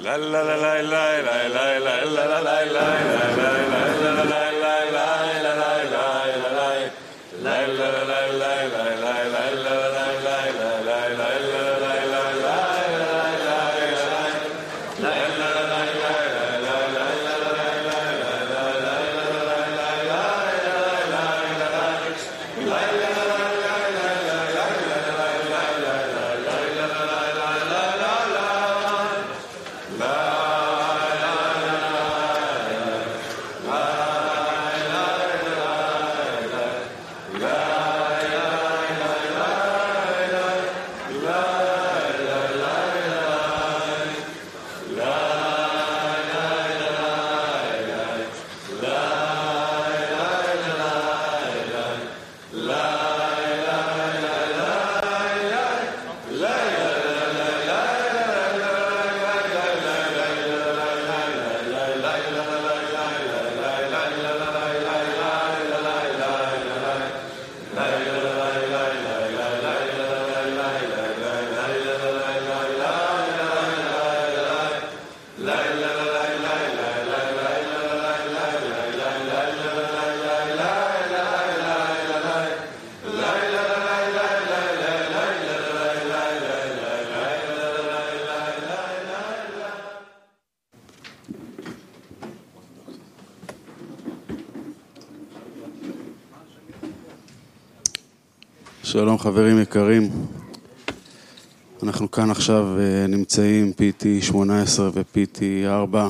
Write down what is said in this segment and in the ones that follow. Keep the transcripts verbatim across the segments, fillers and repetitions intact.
שלום חברים יקרים, אנחנו כאן עכשיו נמצאים פי טי שמונה עשרה ו-פי טי ארבע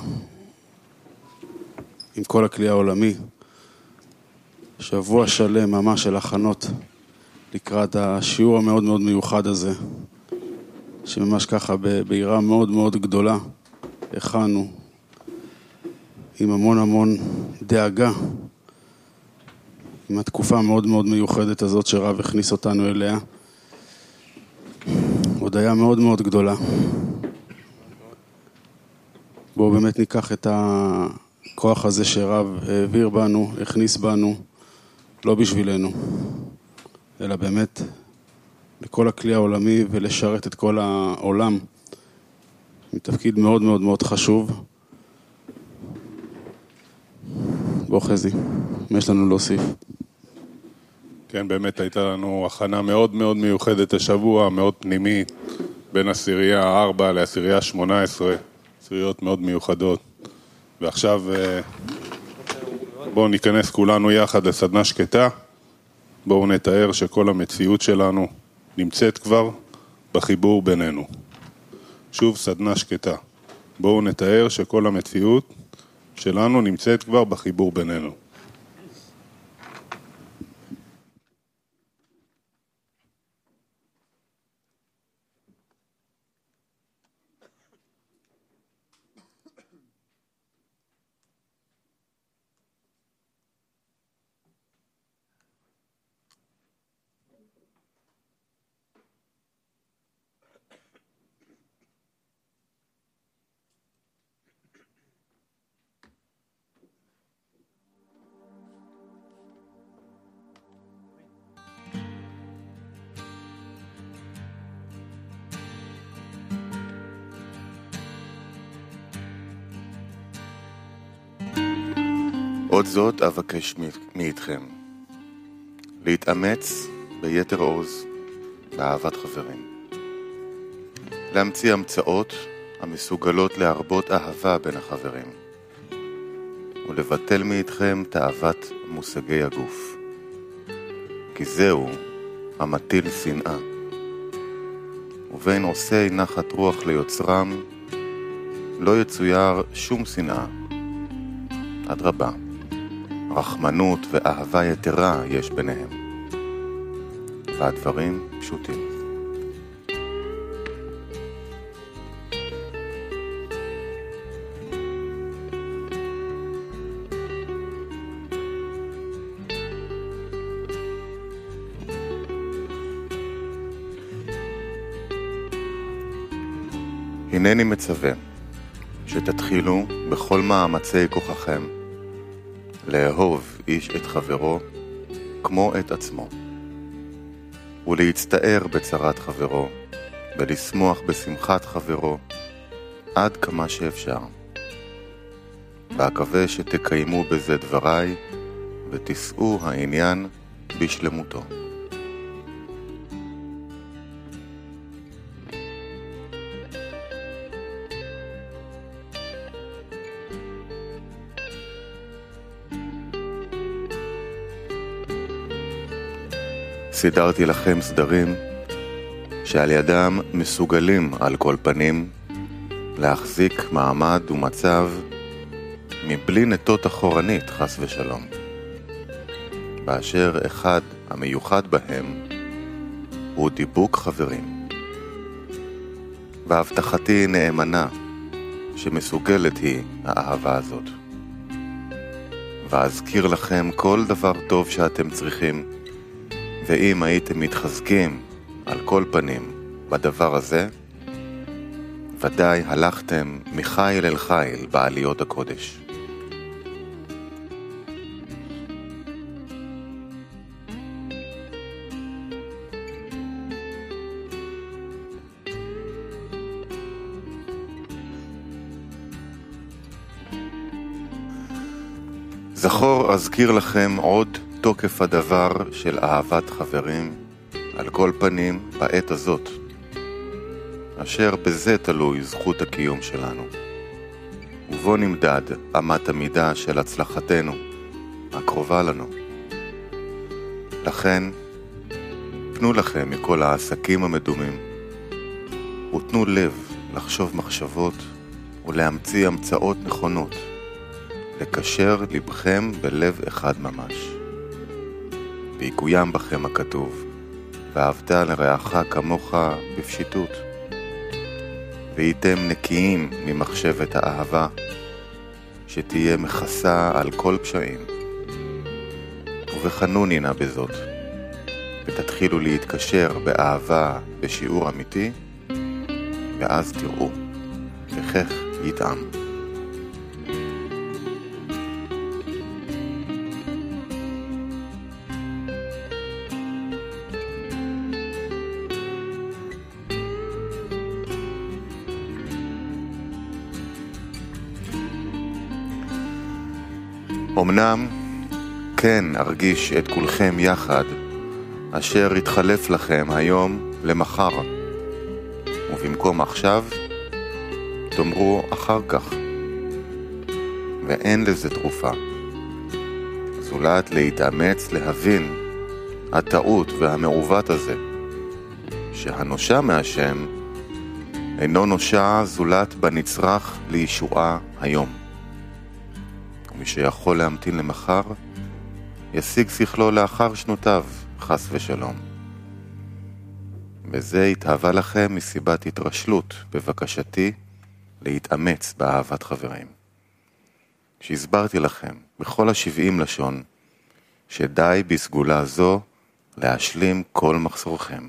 עם כל הכלי העולמי, שבוע שלם ממש של הכנות לקראת השיעור המאוד מאוד מיוחד הזה, שממש ככה בעירה מאוד מאוד גדולה הכנו עם המון המון דאגה, עם התקופה המאוד מאוד מיוחדת הזאת שרב הכניס אותנו אליה. הודיה מאוד מאוד גדולה. בואו באמת ניקח את הכוח הזה שרב העביר בנו, הכניס בנו, לא בשבילנו, אלא באמת לכל הכלי העולמי ולשרת את כל העולם, מתפקיד מאוד מאוד מאוד חשוב. בוא חזי, מה יש לנו להוסיף? כן, באמת הייתה לנו הכנה מאוד מאוד מיוחדת השבוע, מאוד פנימית, בין עשירייה ארבע לעשירייה שמונה עשרה, עשיריות מאוד מיוחדות. ועכשיו בואו ניכנס כולנו יחד לסדנה שקטה, בואו נתאר שכל המציאות שלנו נמצאת כבר בחיבור בינינו. שוב סדנה שקטה, בואו נתאר שכל המציאות שלנו נמצאת כבר בחיבור בינינו. עוד זאת אבקש מאיתכם, להתאמץ ביתר עוז באהבת חברים, להמציא המצאות המסוגלות להרבות אהבה בין החברים, ולבטל מאיתכם תאוות מושגי הגוף, כי זהו המטיל שנאה, ובין עושי נחת רוח ליוצרם לא יצויר שום שנאה. אדרבה, רחמנות ואהבה יתרה יש ביניהם, והדברים פשוטים. הנני מצווה שתתחילו בכל מאמצי כוחכם לאהוב איש את חברו כמו את עצמו, ולהצטער בצרת חברו, ולשמוח בשמחת חברו, עד כמה שאפשר. ואקווה שתקיימו בזה דבריי ותישאו העניין בשלמותו. סידרתי לכם סדרים שעל ידם מסוגלים על כל פנים להחזיק מעמד ומצב מבלי נטות אחורנית חס ושלום, באשר אחד המיוחד בהם הוא דיבוק חברים. והבטחתי נאמנה שמסוגלת היא האהבה הזאת. ואזכיר לכם כל דבר טוב שאתם צריכים, ואם הייתם מתחזקים על כל פנים בדבר הזה, ודאי הלכתם מחיל אל חיל בעליות הקודש. זכור אזכיר לכם עוד תוקף הדבר של אהבת חברים על כל פנים בעת הזאת, אשר בזה תלוי זכות הקיום שלנו, ובו נמדד אמת המידה של הצלחתנו הקרובה לנו. לכן פנו לכם מכל העסקים המדומים, ותנו לב לחשוב מחשבות ולהמציא המצאות נכונות, לקשר לבכם בלב אחד ממש. ויקוים בכם הכתוב, ואהבת לרעך כמוך בפשיטות. והייתם נקיים ממחשבת האהבה, שתהיה מכסה על כל פשעים. ובחנוני נא בזאת, ותתחילו להתקשר באהבה בשיעור אמיתי, ואז תראו, וכך יטעם. אמנם כן ארגיש את כולכם יחד, אשר יתחלף לכם היום למחר, ובמקום עכשיו תאמרו אחר כך, ואין לזה תרופה, זולת להתאמץ להבין הטעות והמעוות הזה, שהנושע מהשם אינו נושע זולת בנצרך לישועה היום. ומי שיכול להמתין למחר, ישיג שכלו לאחר שנותיו, חס ושלום. בזה התהווה לכם מסיבת התרשלות בבקשתי להתאמץ באהבת חברים. שהסברתי לכם בכל השבעים לשון, שדי בסגולה זו להשלים כל מחסורכם.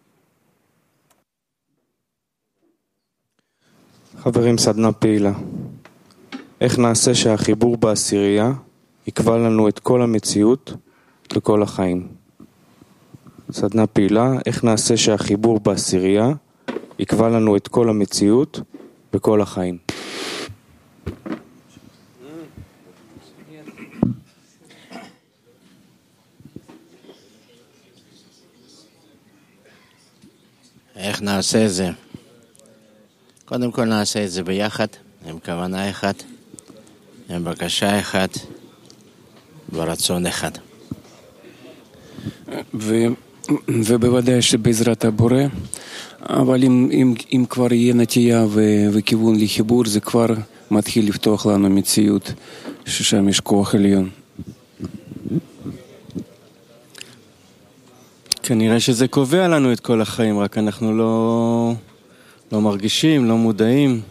חברים, סדנה פעילה. איך נעשה שהחיבור בעשירייה יקבע לנו את כל המציאות וכל החיים? סדנה פעילה, איך נעשה שהחיבור בעשירייה יקבע לנו את כל המציאות וכל החיים? איך נעשה את זה? קודם כל נעשה את זה ביחד, עם כוונה אחת, עם בקשה אחת, ברצון אחד. ו... ובוודאי שבעזרת הבורא, אבל אם, אם, אם כבר יהיה נטייה ו... וכיוון לחיבור, זה כבר מתחיל לפתוח לנו מציאות ששם יש כוח עליון. כנראה שזה קובע לנו את כל החיים, רק אנחנו לא, לא מרגישים, לא מודעים.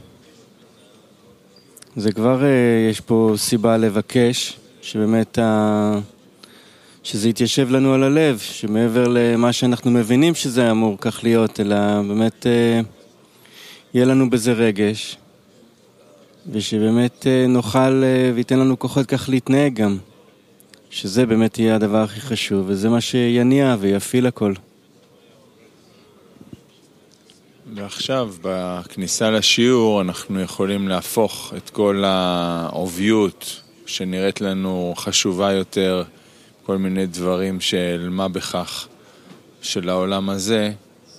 זה כבר, יש פה סיבה לבקש, שבאמת ה... שזה יתיישב לנו על הלב, שמעבר למה שאנחנו מבינים שזה אמור כך להיות, אלא באמת יהיה לנו בזה רגש, ושבאמת נוכל ויתן לנו כוחות כך להתנהג גם. שזה באמת יהיה הדבר הכי חשוב, וזה מה שיניע ויפיל הכל. ועכשיו, בכניסה לשיעור, אנחנו יכולים להפוך את כל העוביות שנראית לנו חשובה יותר, כל מיני דברים של מה בכך של העולם הזה,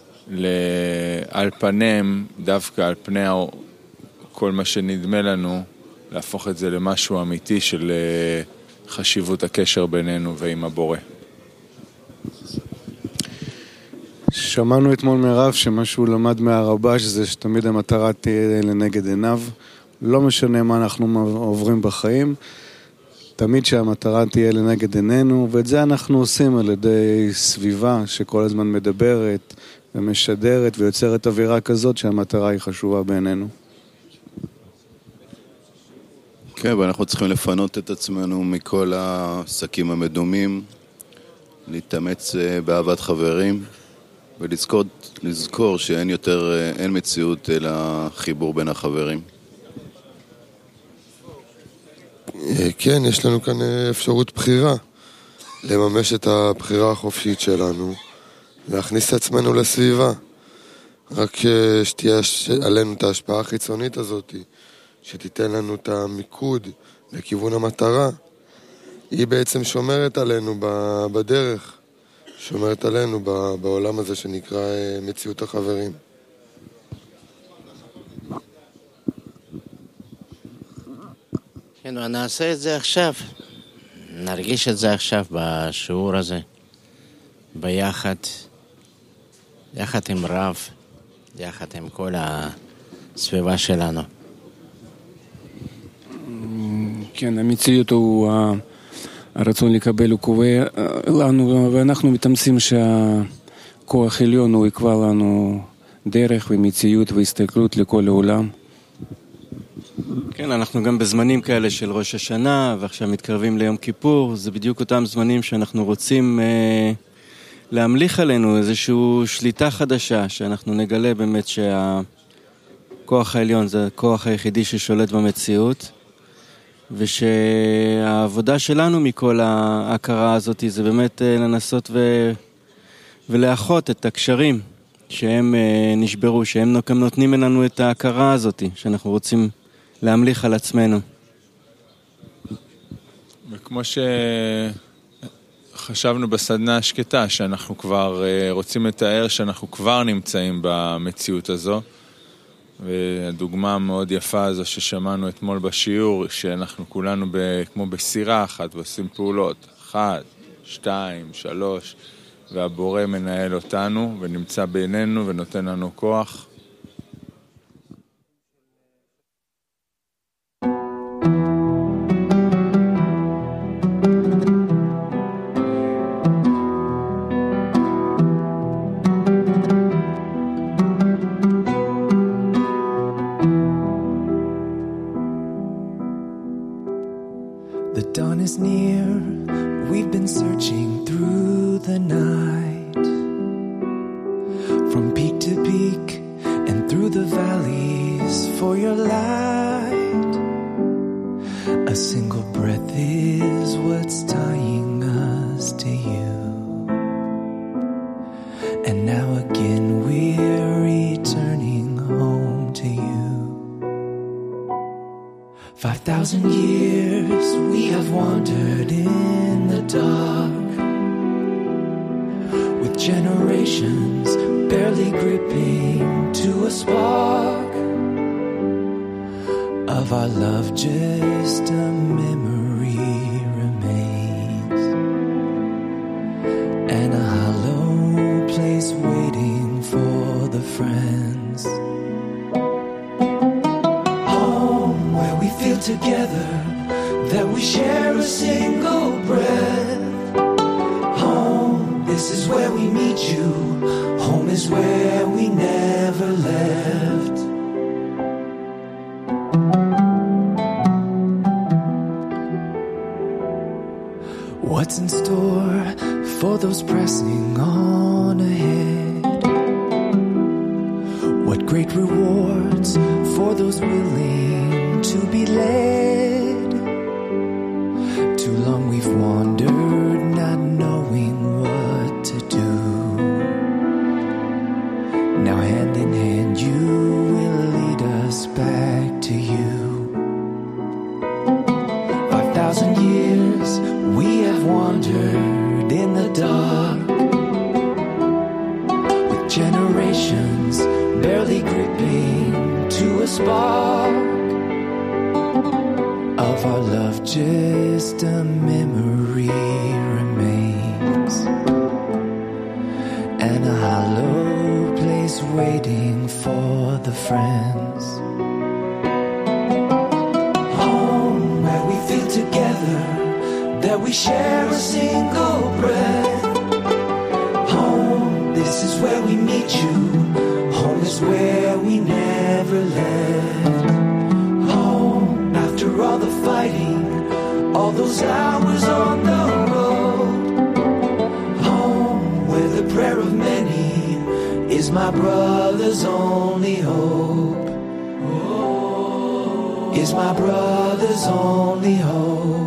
על פניהם, דווקא על פני כל מה שנדמה לנו, להפוך את זה למשהו אמיתי של חשיבות הקשר בינינו ועם הבורא. שמענו אתמול מרב שמה שהוא למד מהרבש זה שתמיד המטרה תהיה לנגד עיניו, לא משנה מה אנחנו עוברים בחיים, תמיד שהמטרה תהיה לנגד עינינו, ואת זה אנחנו עושים על ידי סביבה שכל הזמן מדברת ומשדרת ויוצרת אווירה כזאת שהמטרה היא חשובה בעינינו. כן, ואנחנו צריכים לפנות את עצמנו מכל העסקים המדומים, להתאמץ באהבת חברים, ולזכור לזכור שאין יותר, אין מציאות אלא חיבור בין החברים. כן, יש לנו כאן אפשרות בחירה, לממש את הבחירה החופשית שלנו, להכניס את עצמנו לסביבה, רק שתהיה עלינו את ההשפעה החיצונית הזאת, שתיתן לנו את המיקוד לכיוון המטרה, היא בעצם שומרת עלינו בדרך, שומרת עלינו בעולם הזה שנקרא מציאות החברים. כן, נעשה את זה עכשיו. נרגיש את זה עכשיו בשיעור הזה. ביחד, יחד עם רב, יחד עם כל הסביבה שלנו. כן, המציאות הוא הרצון לקבל הוא קובע לנו, ואנחנו מתאמצים שהכוח עליון הוא יקבע לנו דרך ומציאות והסתכלות לכל העולם. כן, אנחנו גם בזמנים כאלה של ראש השנה, ועכשיו מתקרבים ליום כיפור, זה בדיוק אותם זמנים שאנחנו רוצים אה, להמליך עלינו איזושהי שליטה חדשה, שאנחנו נגלה באמת שהכוח העליון זה הכוח היחידי ששולט במציאות, ושהעבודה שלנו מכל ההכרה הזאת זה באמת לנסות ו... ולאחות את הקשרים שהם נשברו, שהם נותנים לנו את ההכרה הזאת, שאנחנו רוצים להמליך על עצמנו. וכמו שחשבנו בסדנה השקטה, שאנחנו כבר רוצים לתאר שאנחנו כבר נמצאים במציאות הזו, והדוגמה המאוד יפה הזו ששמענו אתמול בשיעור, שאנחנו כולנו ב, כמו בסירה אחת ועושים פעולות, אחת, שתיים, שלוש, והבורא מנהל אותנו ונמצא בינינו ונותן לנו כוח. What's in store for those pressing on ahead? What great rewards for those willing to be led? Too long we've wandered, not knowing what to do. Now hand in hand spark of our love, just a memory remains, and a hollow place waiting for the friends. Home where we feel together, that we share a single breath. Home, this is where we meet you. Home is where we never left. Home, after all the fighting, all those hours on the road. Home, where the prayer of many is my brother's only hope. Is my brother's only hope.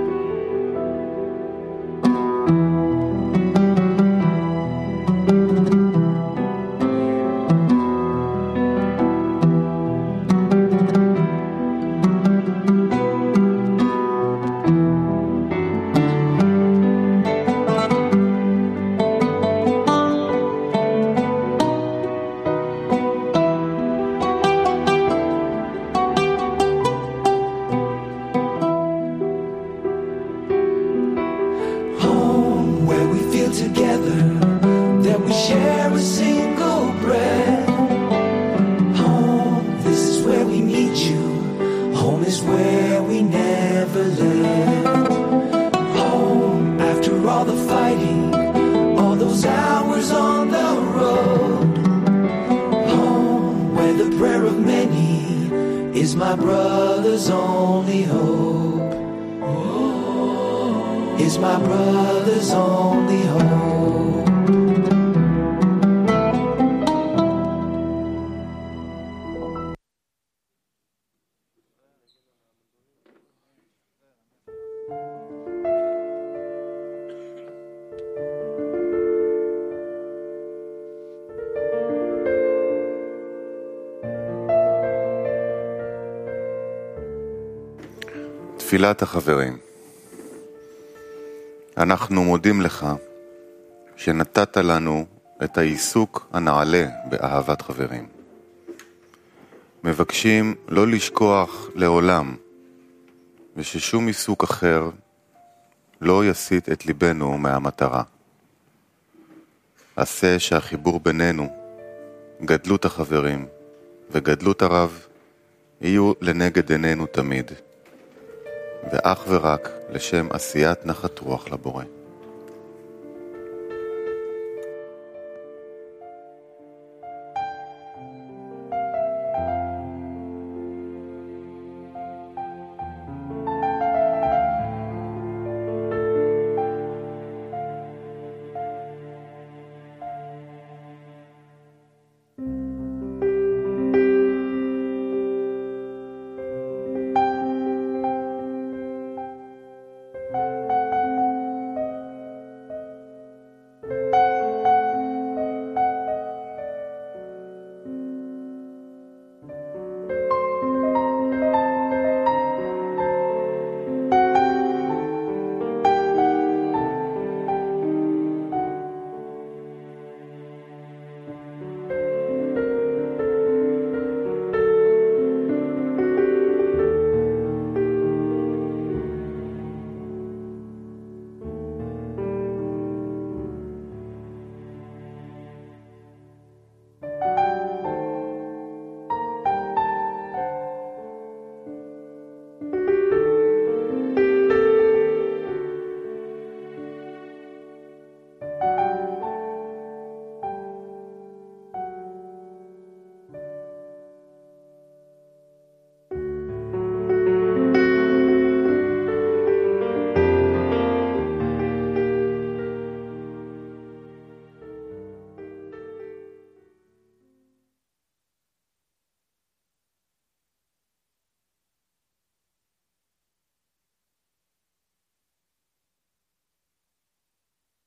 תפילת החברים. אנחנו מודים לך שנתת לנו את העיסוק הנעלה באהבת חברים. מבקשים לא לשכוח לעולם, וששום עיסוק אחר לא יסיט את ליבנו מהמטרה. עשה שהחיבור בינינו, גדלות החברים וגדלות הרב, יהיו לנגד עינינו תמיד, ואך ורק לשם עשיית נחת רוח לבורא.